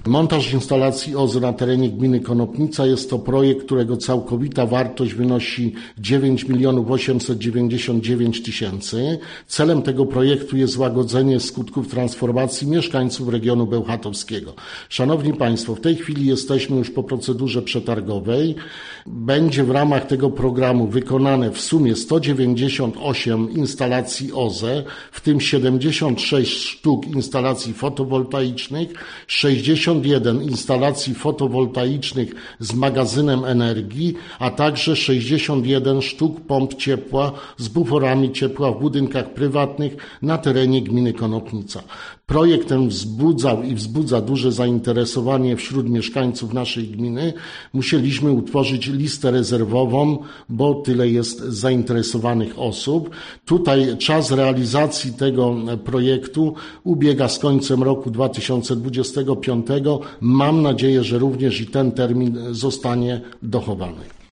Montaż instalacji OZE na terenie gminy Konopnica jest to projekt, którego całkowita wartość wynosi 9 899 000. Celem tego projektu jest łagodzenie skutków transformacji mieszkańców regionu bełchatowskiego. Szanowni Państwo, w tej chwili jesteśmy już po procedurze przetargowej. Będzie w ramach tego programu wykonane w sumie 198 instalacji OZE, w tym 76 sztuk instalacji fotowoltaicznych, 61 instalacji fotowoltaicznych z magazynem energii, a także 61 sztuk pomp ciepła z buforami ciepła w budynkach prywatnych na terenie gminy Konopnica. Projekt ten wzbudzał i wzbudza duże zainteresowanie wśród mieszkańców naszej gminy. Musieliśmy utworzyć listę rezerwową, bo tyle jest zainteresowanych osób. Tutaj czas realizacji tego projektu ubiega z końcem roku 2025. Mam nadzieję, że również i ten termin zostanie dochowany.